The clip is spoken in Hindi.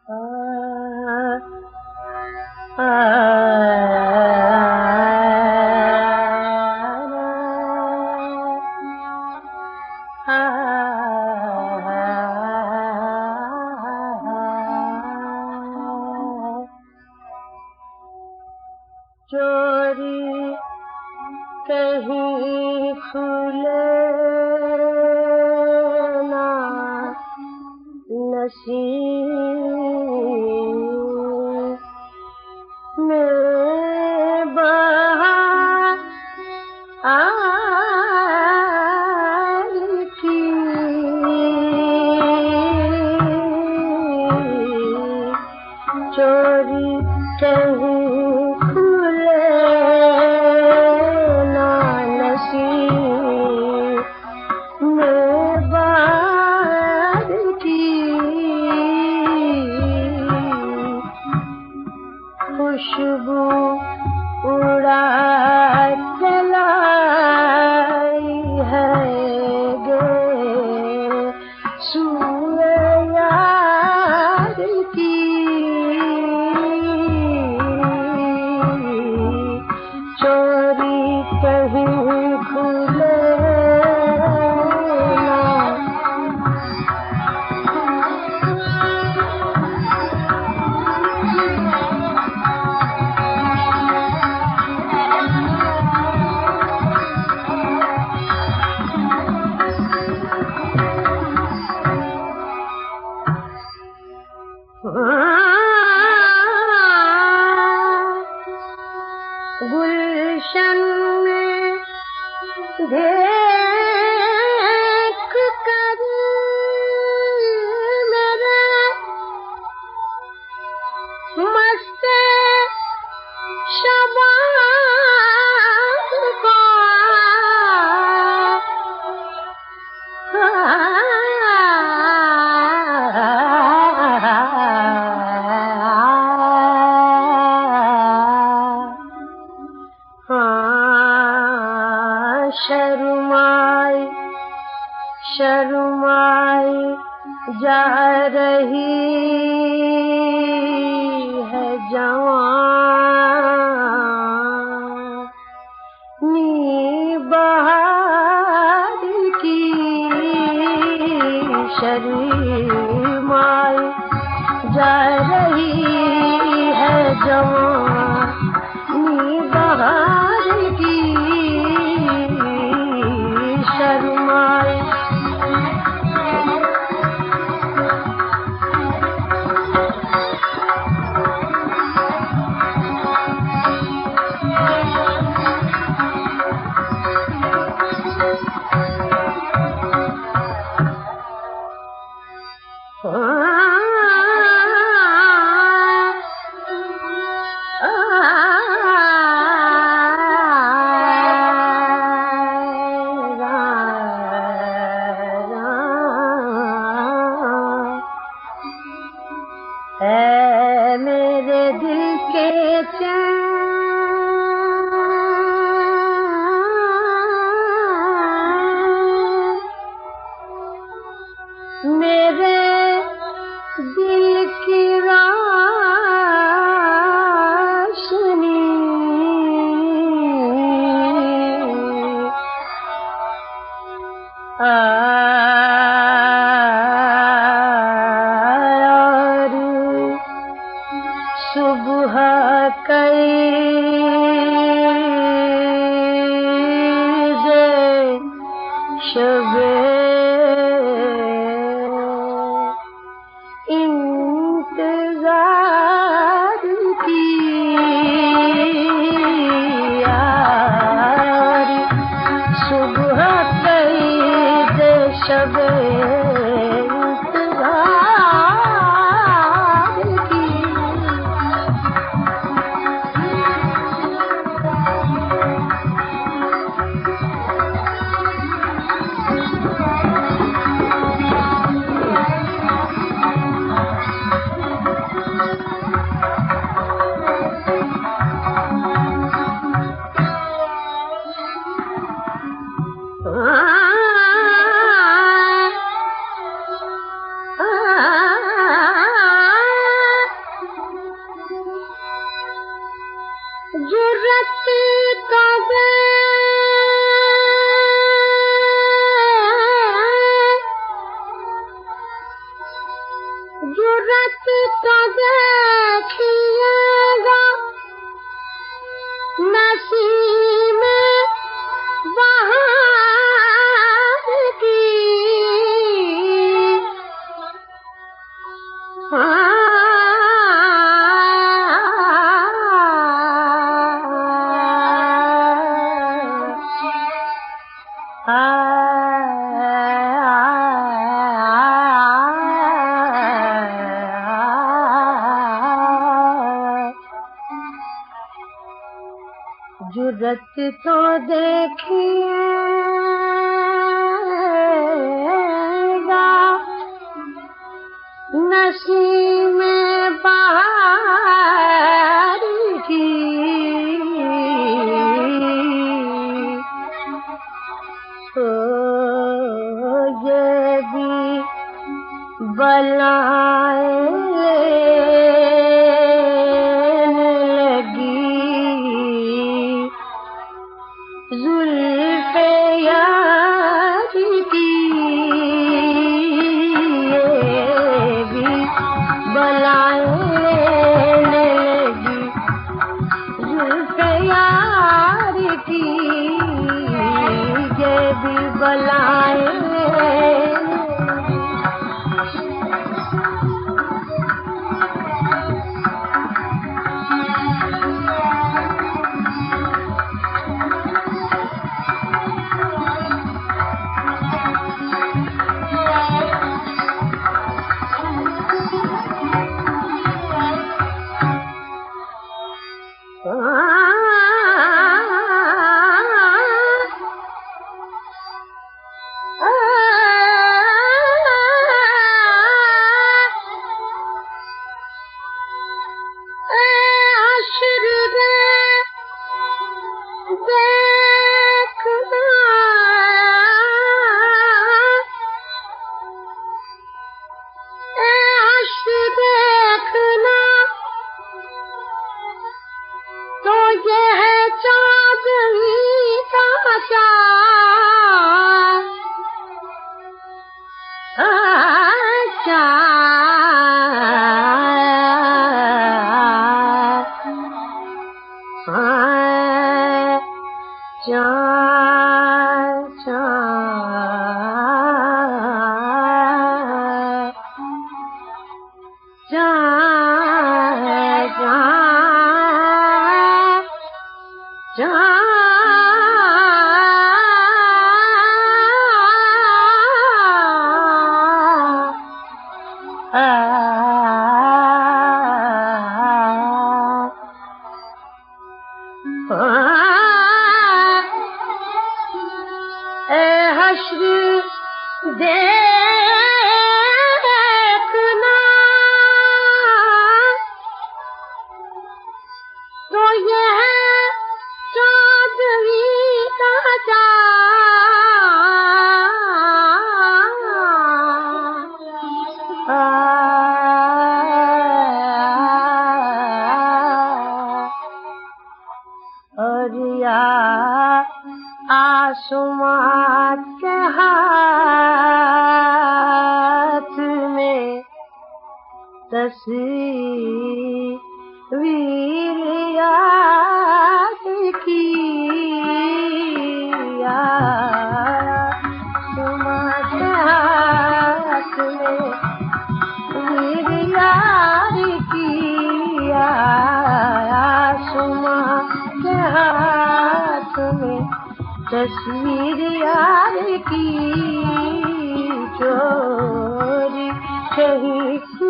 चोरी कहीं खुले ना नसीब में बहार की चोरी कहीं खुशबू उड़ा चलाई है गे सूए यार की चोरी कहीं खुले गुलशन में देख कर मेरे मस्त शबाब को शर्माई शर्माई जा रही है जवानी बहार की शर्माई जा रही है जवानी बहार की शर्माई है मेरे दिल के चैन मेरे दिल की रोशनी सुबह कई जुर्रत तो देखिएगा नसीब में बहार की। जुर्रत तो देखिएगा नसीब में बहार की। तो ये भी बलाएं जुल्फ़े यार की। ये भी बलाएं लगी जुल्फ़े यार की। ये भी बलाएं देखना तो यह चौधरी का और या आसमां के हाथ में तस्वीर याद की। आसमां के हाथ में तस्वीर याद की। आसमां के हाथ में तस्वीर यार की। चोरी कहीं